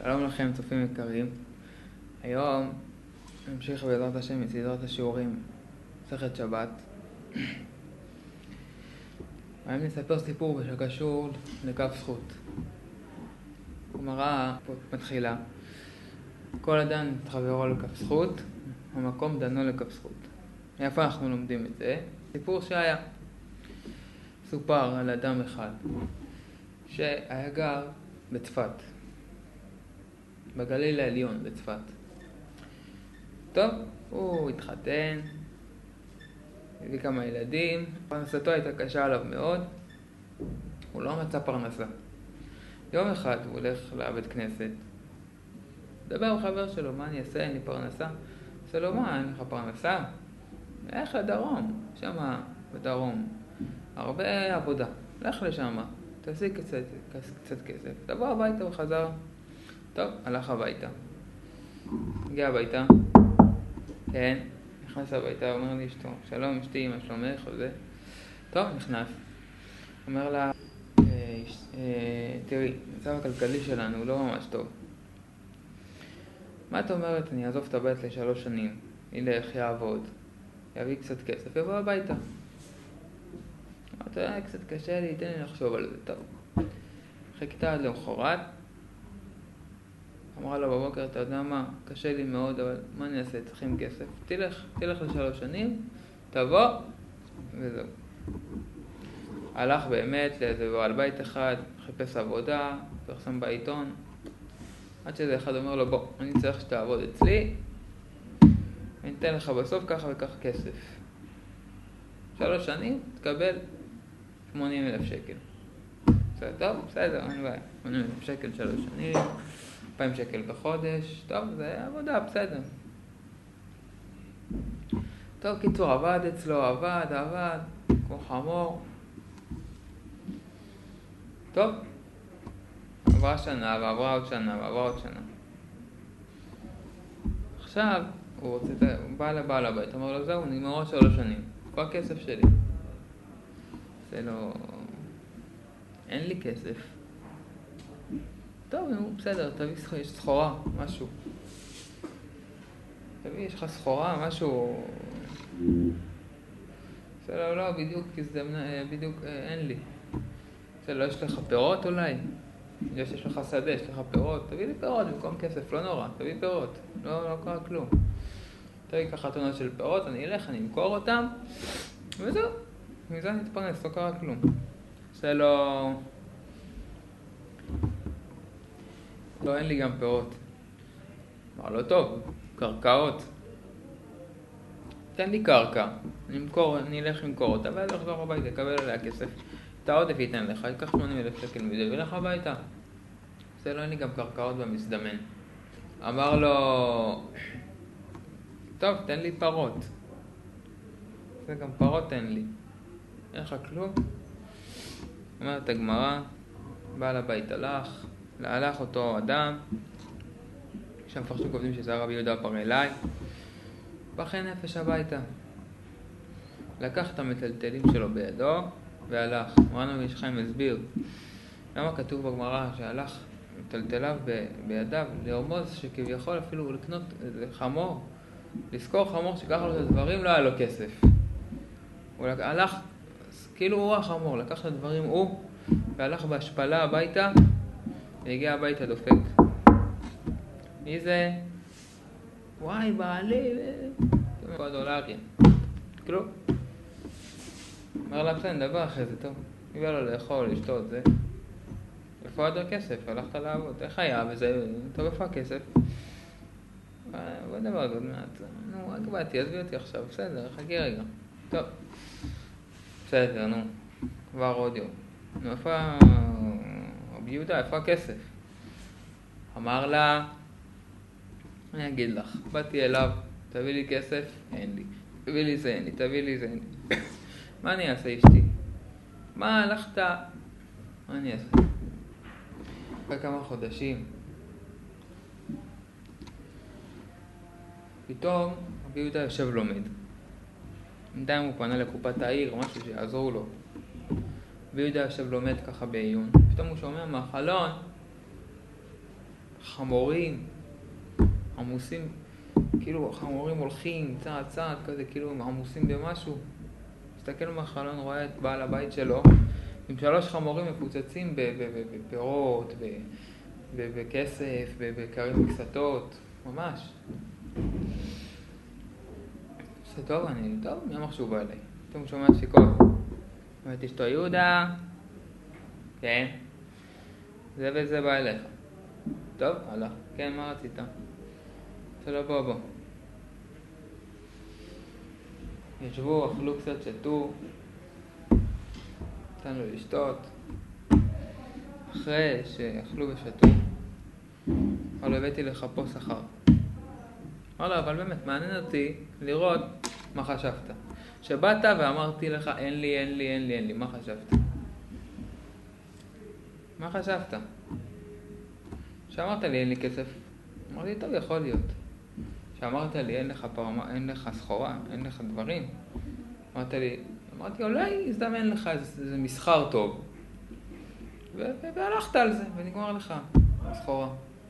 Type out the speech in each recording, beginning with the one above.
שלום לכם צופים יקרים. היום נמשיך בעזרת השם מסדרת השיעורים מסכת שבת. היום נספר סיפור שקשור לקו זכות. הגמרא מתחילה: כל אדם חברו לקו זכות, המקום דנו לקו זכות. איפה אנחנו לומדים את זה? סיפור שהיה. סופר על אדם אחד שהיה גר בצפת, בגליל העליון בצפת. טוב, הוא התחתן, הביא כמה ילדים, פרנסתו הייתה קשה עליו מאוד, הוא לא מצא פרנסה. יום אחד הוא הולך לבית כנסת, דבר עם חבר שלו: מה אני אעשה? אין לי פרנסה. עושה לו: מה, אין לך פרנסה? לך לדרום, שמה בדרום הרבה עבודה, לך לשם, תעשי קצת כסף, תבוא הביתה. וחזר. טוב, הלך הביתה, הגיע הביתה, כן, נכנס הביתה, אומר לאשתו: שלום אשתי, מה שלומך? וזה. טוב, נכנס, אומר לה: תראי, המצב הכלכלי שלנו הוא לא ממש טוב. מה את אומרת? אני אעזוב את הבית ל3 שנים, ילך, יעבוד, יביא קצת כסף, יבוא הביתה. אמרת: קצת קשה לי, תן לי לחשוב על זה. טוב, חיכתה עד למחרת, אמרה לו בבוקר: אתה יודע מה, קשה לי מאוד, אבל מה אני אעשה? צריכים כסף. תלך ל3 שנים, תבוא, וזהו. הלך באמת לאיזה בעל בית אחד, חיפש עבודה, פרסם בעיתון, עד שזה אחד אומר לו: בוא, אני צריך שתעבוד אצלי, אני אתן לך בסוף ככה וככה כסף. 3 שנים, תקבל 80,000 שקל. טוב, בסדר, אין בעיה. 80,000 שקל 3 שנים, 2,000 שקל בחודש, טוב, זה עבודה, בסדר. טוב, קיצור, עבד אצלו, עבד, כמו חמור. טוב, עברה שנה, ועברה עוד שנה. עכשיו, הוא בא לבעל הבית, אמר לו: זהו, נגמרו 3 שנים, איפה הכסף שלי? זה לא... אין לי כסף. טוב, בסדר, תביא סחורה, משהו. תביא, יש לך סחורה, משהו. זה לא, בדיוק אין לי. זה לא, יש לך פירות אולי? יש לך שדה, יש לך פירות, תביא לי פירות במקום כסף, לא נורא, תביא פירות, לא קרה כלום. תביא ככה טונות של פירות, אני אלך, אני אמכור אותם, וזהו, מזה נתפרנס, לא קרה כלום. זה לא, אין לי גם פירות. אמר לו: טוב, קרקעות. תן לי קרקע, אני אלך למכור אותה, ואז לחזור הביתה, יקבל עליה כסף. את העודף ייתן לך, ייקח 80,000 שקל מזה וילך הביתה. זה לא, אין לי גם קרקעות במזדמן. אמר לו: טוב, תן לי פרות. זה גם פרות תן לי. אין לך כלום? אומרת הגמרא, בעל הבית הלך אותו אדם, שהמפרשים כותבים שזה הרב יהודה פרלאי, בחי נפש הביתה. לקח את המטלטלים שלו בידו והלך. מורנו איש חיים הסביר למה כתוב בגמרא שהלך מטלטליו בידיו לרמוז שכביכול אפילו לקנות איזה חמור, לזכור חמור שיקח לו את הדברים, לא היה לו כסף. הוא הלך, כאילו הוא החמור, לקח את הדברים והלך בהשפלה הביתה, והגיע הביתה דופק. מי זה? וואי, בעלי, $100. כלום. אמר לה: בסדר, נדבר אחרי זה, טוב. הביא לו לאכול, לשתות, זה. איפה עוד הכסף? הלכת לעבוד. איך היה? וזה, טוב, איפה הכסף? בוא נדבר עוד מעט. נו, רק באתי, עזבי אותי עכשיו. בסדר, חכי רגע. טוב. בסדר, נו. כבר עוד יום. נו, איפה... רבי יהודה, איפה הכסף? אמר לה: אני אגיד לך, באתי אליו, תביא לי כסף, אין לי. תביא לי זה, אין לי. תביא לי זה, אין לי. מה אני אעשה אשתי? מה הלכת? מה אני אעשה? אחרי כמה חודשים, פתאום רבי יהודה יושב לומד. בינתיים הוא פנה לקופת העיר, משהו שיעזור לו. רבי יהודה יושב לומד ככה בעיון. פתאום הוא שומע מהחלון חמורים עמוסים, כאילו חמורים הולכים צעד צעד כזה, כאילו הם עמוסים במשהו. מסתכל מהחלון, רואה את בעל הבית שלו עם 3 חמורים מפוצצים בפירות, בכסף, בקרים וקסתות, ממש. זה טוב, מי אמר שהוא בא אליי? פתאום הוא שומע דפיקות. אומרת אשתו, יהודה, כן, זה וזה בא אליך. טוב, הלך, כן, מה רצית? שלא בוא. ישבו, אכלו קצת, שתו, נתן לו לשתות. אחרי שאכלו ושתו, אמר לו, הבאתי לך פה שכר. אמר לו, אבל באמת מעניין אותי לראות מה חשבת. שבאת ואמרתי לך, אין לי, מה חשבת? מה חשבת? שאמרת לי, אין לי כסף. אמרתי, טוב, יכול להיות. שאמרת לי, אין לך סחורה, אין לך דברים. אמרתי, אולי יזדמן לך איזה מסחר טוב. והלכת על זה, ונגמר לך הסחורה.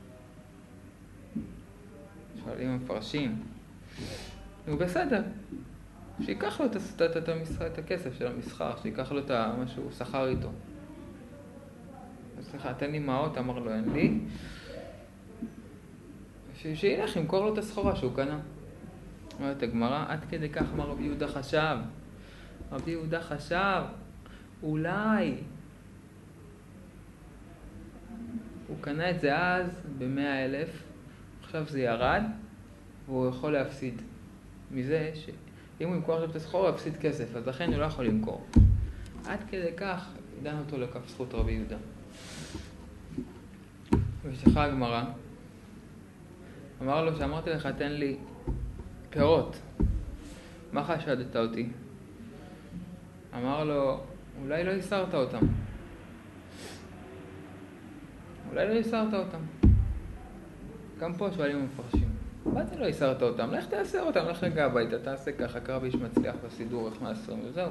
שואלים המפרשים. נו, בסדר. שיקח לו את הכסף של המסחר, שיקח לו את מה שהוא שכר איתו. סליחה, תן לי מעות, אמר לו, אין לי. שילך, ימכור לו את הסחורה שהוא קנה. אומרת הגמרא, עד כדי כך אמר רבי יהודה חשב. רבי יהודה חשב, אולי הוא קנה את זה אז ב100,000, עכשיו זה ירד, והוא יכול להפסיד מזה שאם הוא ימכור את הסחורה, הוא יפסיד כסף, אז לכן הוא לא יכול למכור. עד כדי כך דן אותו לכף זכות רבי יהודה. ושלחה הגמרא, אמר לו, שאמרתי לך, תן לי פירות. מה חשדת אותי? אמר לו, אולי לא הסרת אותם. גם פה שואלים המפרשים. מה זה לא הסרת אותם? לך תעשה אותם, לך רגע הביתה, תעשה ככה, קרא ביש מצליח בסידור, איך מעשרים, וזהו.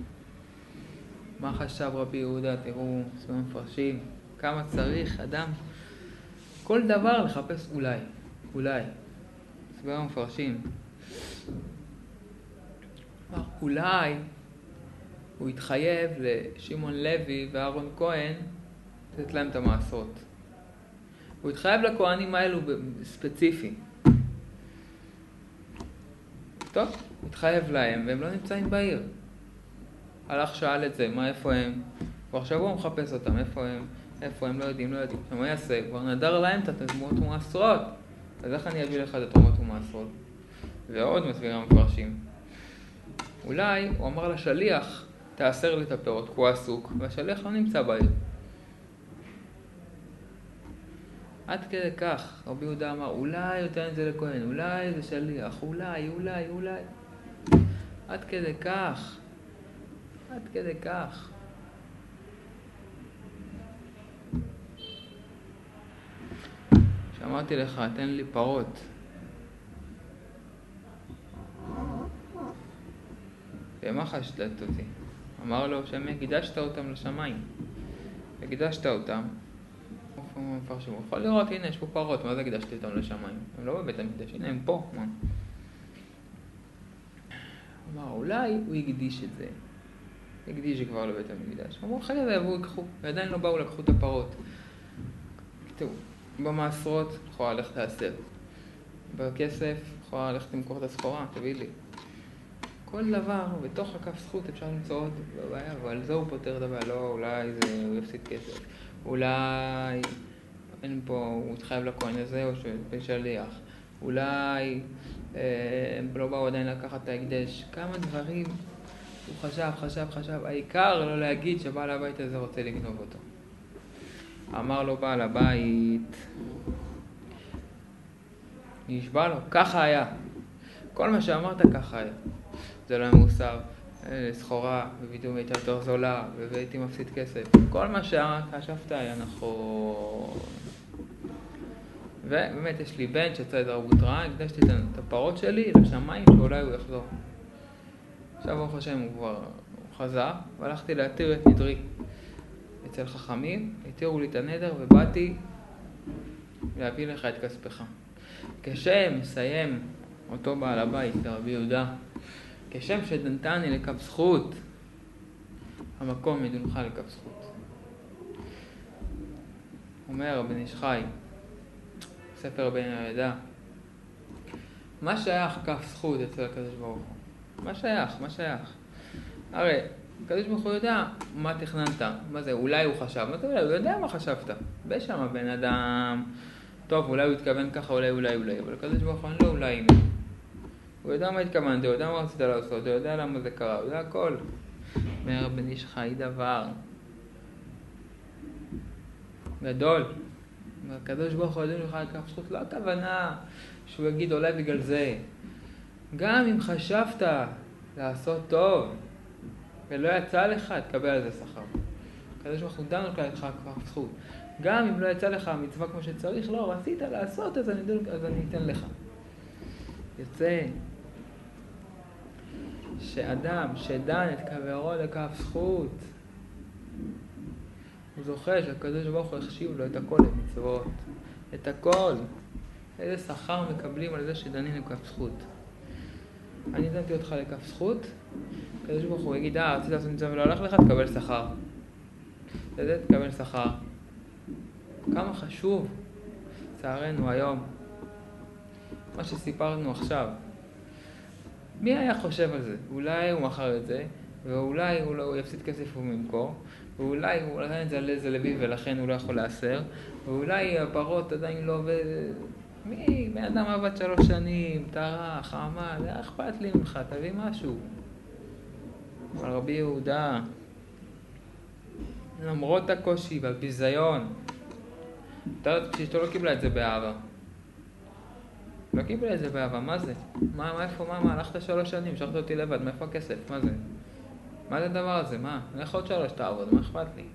מה חשב רבי יהודה? תראו, שואלים המפרשים, כמה צריך אדם כל דבר לחפש אולי. סביב המפרשים. אולי הוא התחייב לשמעון לוי ואהרון כהן לתת להם את המעשרות. הוא התחייב לכהנים האלו ספציפי. טוב, התחייב להם והם לא נמצאים בעיר. הלך שאל את זה, איפה הם? ועכשיו הוא מחפש אותם, איפה הם? לא יודעים. מה יעשה? כבר נדר להם את התרומות ומעשרות. אז איך אני אביא לך את התרומות ומעשרות? ועוד מסביר המפרשים. אולי הוא אמר לשליח, תאסר לי את הפירות, כי הוא עסוק, והשליח לא נמצא בעיר. עד כדי כך, רבי יהודה אמר, אולי יותר את זה לכהן, אולי זה שליח, אולי. עד כדי כך. שאמרתי לך, תן לי פרות. ומה חשדת אותי? אמר לו, קידשת אותם לשמיים. וקידשת אותם. מפרשים, הוא יכול לראות, הנה, יש פה פרות, מה זה קידשתי אותם לשמיים? הם לא בבית המקדש, הנה, הם פה. אמר, אולי הוא הקדיש את זה. הקדיש כבר לבית המקדש. אמרו, אחרי זה יבואו יקחו, ועדיין לא באו לקחו את הפרות. תראו, במעשרות יכולה ללכת לעשר. בכסף יכולה ללכת למכור את הסחורה, תביא לי. כל דבר, בתוך הכף זכות אפשר למצוא עוד בעיה, אבל זה הוא פותר את הבעיה. לא, אולי הוא יפסיד כסף. אולי אין פה, הוא התחייב לכהן הזה או שליח. אולי לא באו עדיין לקחת את ההקדש. כמה דברים הוא חשב. העיקר לא להגיד שבעל הבית הזה רוצה לגנוב אותו. אמר לו בעל הבית, נשבע לו, ככה היה. כל מה שאמרת ככה היה. זה לא מוסר, סחורה, ופתאום הייתה יותר זולה, והייתי מפסיד כסף. כל מה שחשבת היה נכון. ובאמת יש לי בן שיצא את ערבות רעה, הקדשתי את הפרות שלי לשמיים שאולי הוא יחזור. עכשיו ברוך השם הוא כבר חזר, והלכתי להתיר את נדרי אצל חכמים, התירו לי את הנדר ובאתי להביא לך את כספך. כשם מסיים אותו בעל הבית לרבי יהודה, כשם שדנתני לכף זכות, המקום ידונך לכף זכות. אומר בן איש חי, ספר בן יהודה, מה שייך כף זכות אצל הקדוש ברוך הוא? מה שייך? הרי הקדוש ברוך הוא יודע מה תכננת, מה זה, אולי הוא חשב, מה זה אולי, הוא יודע מה חשבת. בשם בן אדם, טוב, אולי הוא התכוון ככה, אולי, אבל הקדוש ברוך הוא לא אולי, הוא יודע מה התכוונת, הוא יודע מה רצית לעשות, הוא יודע למה זה קרה, הוא יודע הכל. אומר בן איש חי דבר גדול. הקדוש ברוך הוא ידון לך על כף זכות, לא הכוונה שהוא יגיד אולי בגלל זה. גם אם חשבת לעשות טוב ולא יצא לך, תקבל על זה שכר. הקדוש ברוך הוא דן לך על כף זכות. גם אם לא יצא לך המצווה כמו שצריך, לא רצית לעשות, אז אני אתן לך. יוצא שאדם שדן את חברו לכף זכות, הוא זוכה שהקדוש ברוך הוא החשיב לו את הכל למצוות. את הכל. איזה שכר מקבלים על זה שדנים לכף זכות. אני דנתי אותך לכף זכות, הקדוש ברוך הוא יגיד, רצית לעשות מצווה ולא הלך לך, תקבל שכר. תקבל שכר. כמה חשוב, צערנו היום, מה שסיפרנו עכשיו. מי היה חושב על זה? אולי הוא מכר את זה, ואולי הוא יפסיד כסף וממכור, ואולי הוא נתן את זה על איזה לוי ולכן הוא לא יכול לאסר, ואולי הפרות עדיין לא עובד. בן אדם עבד 3 שנים, טרח, עמד, היה אכפת לי ממך, תביא משהו. אבל רבי יהודה, למרות הקושי והביזיון, כשאשתו לא קיבלה את זה באהבה. לא קיבלה את זה באהבה, מה זה? איפה, הלכת 3 שנים, שכת אותי לבד, מאיפה הכסף, מה זה? מה זה הדבר הזה, מה? אני יכול עוד 3 תעבוד, מה אכפת לי?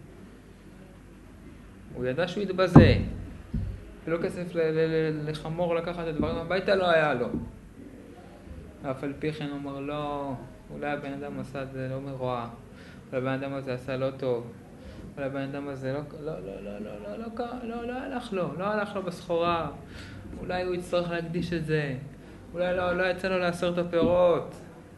הוא ידע שהוא יתבזה. ולא כסף לחמור לקחת את הדברים, הביתה לא היה לו. אף על פי כן הוא אומר לא, אולי הבן אדם עשה את זה לא מרוע, אולי הבן אדם הזה עשה לא טוב, אולי הבן אדם הזה לא הלך לו בסחורה, אולי הוא יצטרך להקדיש את זה, אולי לא יצא לו לאסר את הפירות,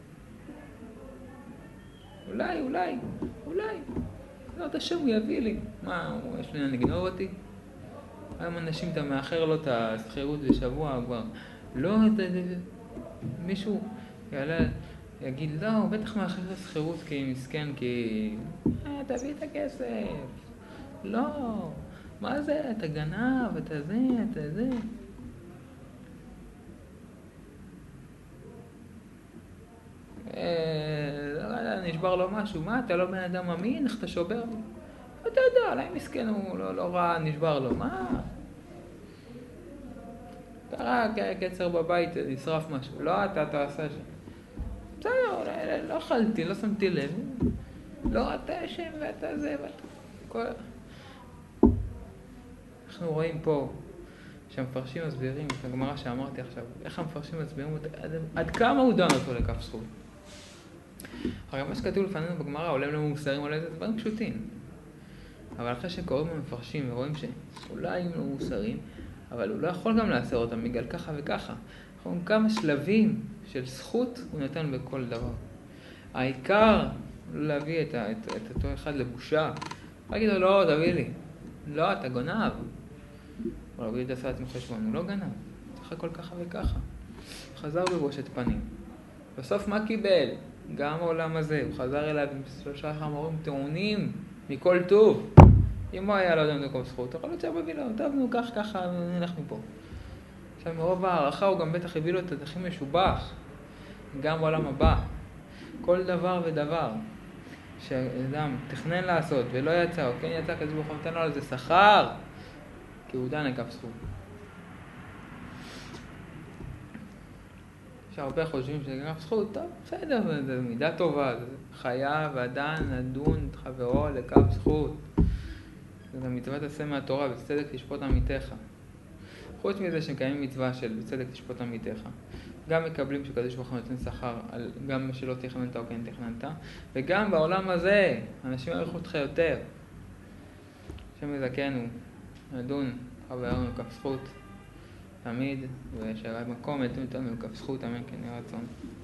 אולי, לא, את השם הוא יביא לי. מה, יש לי לגנוב אותי? היום אנשים, אתה מאחר לו את הסחירות בשבוע כבר. לא, מישהו יגיד, לא, הוא בטח מאחר את הסחירות כי מסכן, כי... תביא את הכסף. לא, מה זה? אתה גנב, אתה זה. נשבר לו משהו, מה? אתה לא בן אדם אמין? איך אתה שובר? אתה יודע, אולי מסכן הוא לא רע, נשבר לו, מה? קרה קצר בבית, נשרף משהו, לא, אתה עשה שם. בסדר, לא אכלתי, לא שמתי לב. לא, אתה אשם ואתה זה, אנחנו רואים פה שהמפרשים מסבירים את הגמרא שאמרתי עכשיו, איך המפרשים מסבירים עד כמה הוא דן אותו לכף זכות. הרי מה שכתוב לפנינו בגמרא, עולם לא מוסרים, עולה זה דברים פשוטים. אבל אחרי שקוראים המפרשים ורואים שאולי הם לא מוסרים, אבל הוא לא יכול גם לאסר אותם בגלל ככה וככה. אנחנו כמה שלבים של זכות הוא נתן בכל דבר. העיקר לא להביא את אותו אחד לבושה. להגיד לו, לא, תביא לי. לא, אתה גונב. אבל רבי יהודה עשה לעצמו חשבון, הוא לא גנב. צריך הכל ככה וככה. חזר בבושת פנים. בסוף מה קיבל? גם העולם הזה. הוא חזר אליו עם 3 חמורים טעונים מכל טוב. אם הוא היה לא יודע מקום זכות, יכול להיות שהביא לו, טוב, נו, ככה, נלך מפה. עכשיו, מרוב הערכה הוא גם בטח הביא לו את הכי משובח, גם בעולם הבא. כל דבר ודבר שאדם תכנן לעשות ולא יצא, או כן יצא, כזה ברוך הוא נתן לו על זה שכר, כי הוא דן לכף זכות. שהרבה חושבים שזה כף זכות, טוב, בסדר, זה מידה טובה, זה חייב אדם לדון את חברו לכף זכות. זה מצוות עשה מהתורה, בצדק תשפוט עמיתך. חוץ מזה שקיימים מצווה של בצדק תשפוט עמיתך, גם מקבלים שקדוש ברוך הוא נותן שכר על גם שלא תכננת או כן תכננת, וגם בעולם הזה אנשים יעריכו אותך יותר. השם יזכנו לדון חבר לנו כף זכות תמיד, ושאלה במקום, ייתנו לנו כף זכות, אמן כן יהי רצון.